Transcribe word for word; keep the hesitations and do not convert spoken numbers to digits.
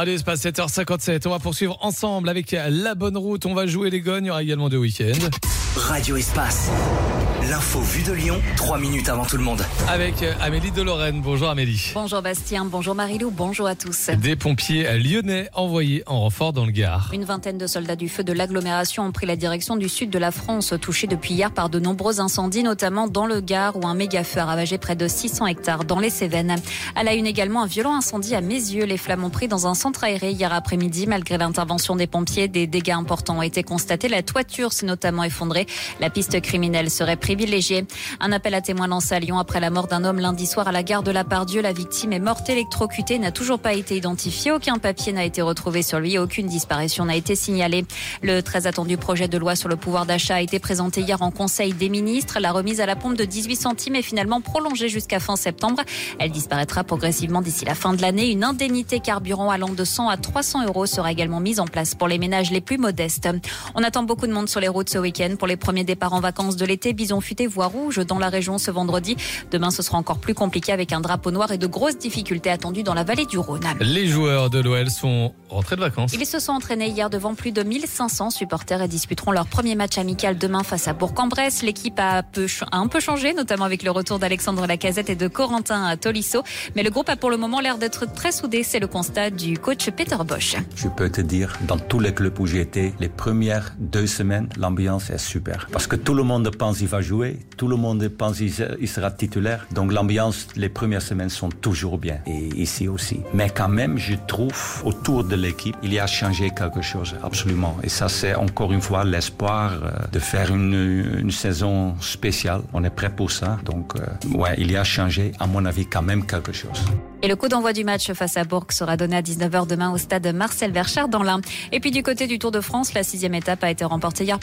Radio Espace, sept heures cinquante-sept. On va poursuivre ensemble avec la bonne route. On va jouer les gognes. Il y aura également deux week-ends. Radio Espace. L'info vue de Lyon, trois minutes avant tout le monde. Avec Amélie de Lorraine. Bonjour Amélie. Bonjour Bastien, bonjour Marilou, bonjour à tous. Des pompiers lyonnais envoyés en renfort dans le Gard. Une vingtaine de soldats du feu de l'agglomération ont pris la direction du sud de la France, touchés depuis hier par de nombreux incendies, notamment dans le Gard où un méga-feu a ravagé près de six cents hectares dans les Cévennes. À la une également, un violent incendie à Mézieux. Les flammes ont pris dans un centre aéré hier après-midi. Malgré l'intervention des pompiers, des dégâts importants ont été constatés. La toiture s'est notamment effondrée. La piste criminelle serait privilégiée. Un appel à témoins lancé à Lyon après la mort d'un homme lundi soir à la gare de la Pardieu. La victime est morte électrocutée, n'a toujours pas été identifiée. Aucun papier n'a été retrouvé sur lui. Aucune disparition n'a été signalée. Le très attendu projet de loi sur le pouvoir d'achat a été présenté hier en Conseil des ministres. La remise à la pompe de dix-huit centimes est finalement prolongée jusqu'à fin septembre. Elle disparaîtra progressivement d'ici la fin de l'année. Une indemnité carburant allant de cent à trois cents euros sera également mise en place pour les ménages les plus modestes. On attend beaucoup de monde sur les routes ce week-end. Pour les premiers départs en vacances de l'été, Bison Futé voie rouge dans la région ce vendredi. Demain, ce sera encore plus compliqué avec un drapeau noir et de grosses difficultés attendues dans la vallée du Rhône. Les joueurs de l'O L sont rentrés de vacances. Ils se sont entraînés hier devant plus de mille cinq cents supporters et disputeront leur premier match amical demain face à Bourg-en-Bresse. L'équipe a, peu, a un peu changé, notamment avec le retour d'Alexandre Lacazette et de Corentin Tolisso. Mais le groupe a pour le moment l'air d'être très soudé. C'est le constat du coach Peter Bosch. Je peux te dire, dans tous les clubs où j'ai été, les premières deux semaines, l'ambiance est super. Parce que tout le monde pense qu'il va jouer, tout le monde pense qu'il sera titulaire. Donc l'ambiance, les premières semaines sont toujours bien. Et ici aussi. Mais quand même, je trouve, autour de l'équipe, il y a changé quelque chose, absolument. Et ça, c'est encore une fois l'espoir de faire une, une saison spéciale. On est prêt pour ça. Donc, euh, ouais, il y a changé, à mon avis, quand même quelque chose. Et le coup d'envoi du match face à Bourg sera donné à dix-neuf heures demain au stade Marcel Verchères dans l'Ain. Et puis du côté du Tour de France, la sixième étape a été remportée hier